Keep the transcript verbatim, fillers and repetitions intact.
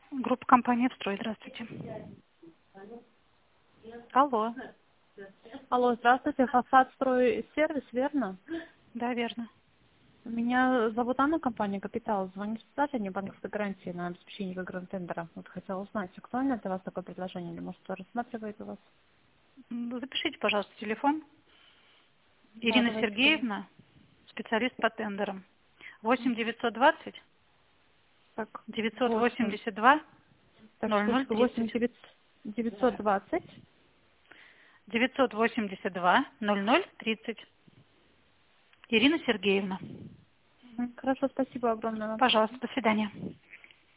Группа компании «Строй». Здравствуйте. Алло. Алло, здравствуйте, Фасад Строй Сервис, верно? Да, верно. Меня зовут Анна, компания «Капитал». Звоню специально, не банковской гарантии на обеспечение гранд-тендера. Вот хотела узнать, актуально для вас такое предложение, или может, кто рассматривает у вас? М, Запишите, пожалуйста, телефон. Да, Ирина давайте скажу. Сергеевна, специалист по тендерам. восемь девятьсот двадцать Так, девятьсот восемь. восемьдесят два Так, ноль ноль секундочку, восемь тридцать. девятьсот двадцать. девятьсот восемьдесят два ноль ноль тридцать. Ирина Сергеевна. Хорошо, спасибо огромное вам. Пожалуйста, до свидания.